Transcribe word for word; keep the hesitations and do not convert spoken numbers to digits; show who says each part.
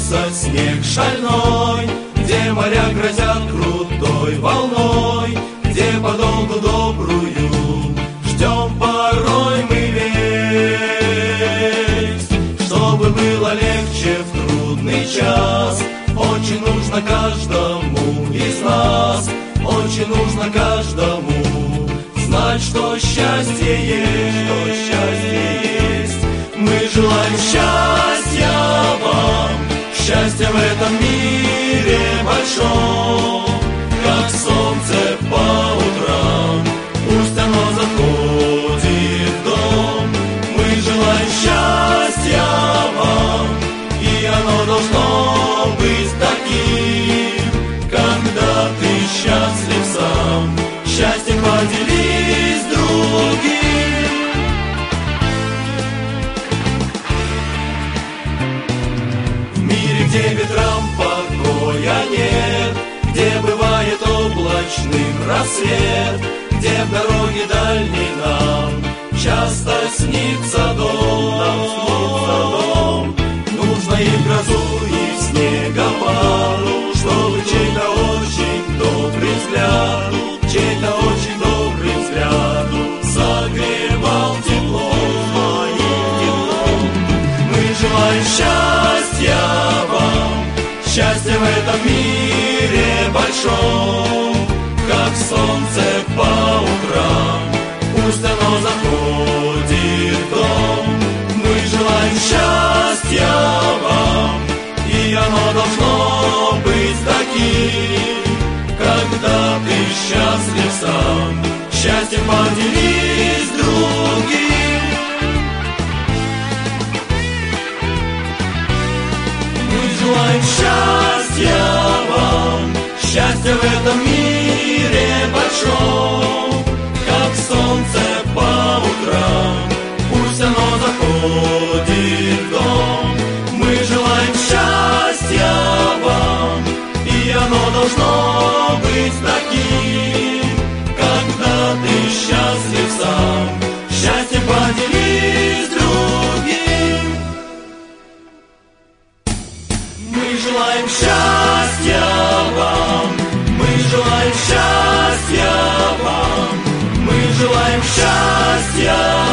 Speaker 1: льется снег шальной, где моря грозят крутой волной, где подолгу добрую ждем порой мы весть. Чтобы было легче в трудный час, очень нужно каждому из нас, очень нужно каждому знать, что счастье есть, что счастье есть. Мы желаем счастья вам, счастья в этом мире большом, как солнце по утрам, пусть оно заходит в дом. Мы желаем счастья вам, и оно должно быть таким, когда ты счастлив сам, счастьем поделись с другим. В мире, где ветрам покоя нет, где бывает облачным рассвет, где в дороге дальней нам часто снится дом, нам снится дом. Нужно и в грозу, и в снегопад, чтобы чей-то очень добрый взгляд, чей-то очень добрый взгляд согревал тепло моим теплом. Мы желаем счастья вам, счастья в этом мире большом, как солнце по утрам, пусть оно заходит в дом. Мы желаем счастья вам, и оно должно быть таким, когда ты счастлив сам, счастьем поделись с другим. Мы желаем счастья вам, счастья в этом мире большом, как солнце по утрам, пусть оно заходит в дом. Мы желаем счастья вам, и оно должно быть таким, когда ты счастлив сам, счастьем поделись с другим. Мы желаем счастья вам, мы желаем счастья вам, мы желаем счастья